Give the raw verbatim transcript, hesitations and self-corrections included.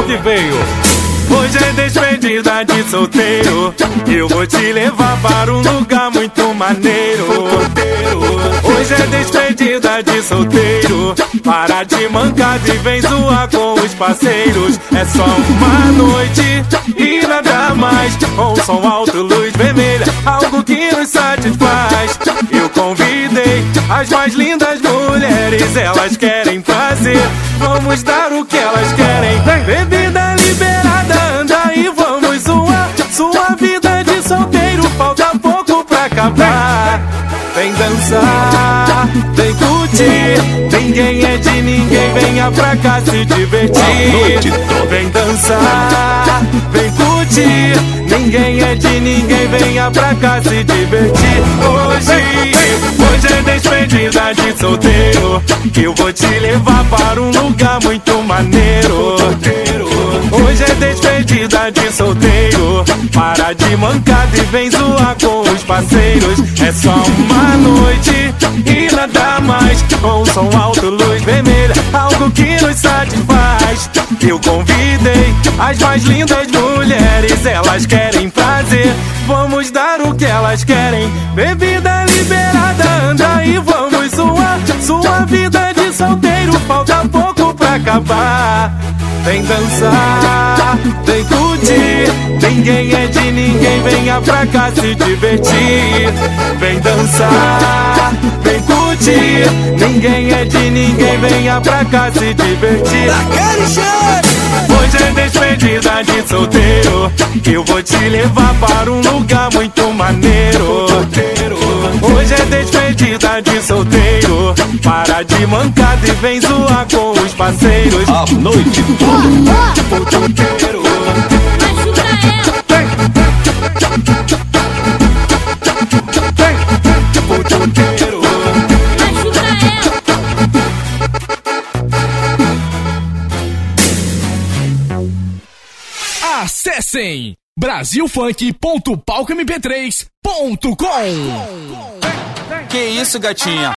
som que veio. Hoje é despedida de solteiro, eu vou te levar para um lugar muito maneiro. Hoje é despedida de solteiro, para de mancada e vem zoar com os parceiros. É só uma noite e nada mais, com som alto, luz vermelha, algo que nos satisfaz. Eu convidei as mais lindas mulheres, elas querem fazer, vamos dar o que elas querem. Bebida liberada, anda e vamos zoar. Sua vida de solteiro, falta pouco pra acabar. Vem dançar, vem curtir, ninguém é de ninguém, venha pra cá se divertir. Vem dançar, vem curtir, ninguém é de ninguém, venha pra cá se divertir. Hoje, hoje é despedida de solteiro, que eu vou te levar para um lugar muito maneiro. Hoje é despedida de solteiro, para de mancada e vem zoar com os parceiros. É só uma noite e nada mais, com som alto, luz vermelha, algo que nos satisfaz. Eu convidei as mais lindas mulheres, elas querem prazer, vamos dar o que elas querem. Bebida liberada, anda e vamos zoar. Sua vida de solteiro, falta pouco pra acabar. Vem dançar, vem curtir, ninguém é de ninguém, venha pra cá se divertir. Vem dançar, vem curtir, ninguém é de ninguém, venha pra cá se divertir. Hoje é despedida de solteiro, que eu vou te levar para um lugar muito maneiro. Hoje é despedida de solteiro, para de mancada e vem zoar com os parceiros. A noite toda. Solteiro. Ajuda ela. Vem. Vem. Solteiro. Ajuda ela. Acessem brasil funk ponto palco m p três ponto com. Que isso, gatinha?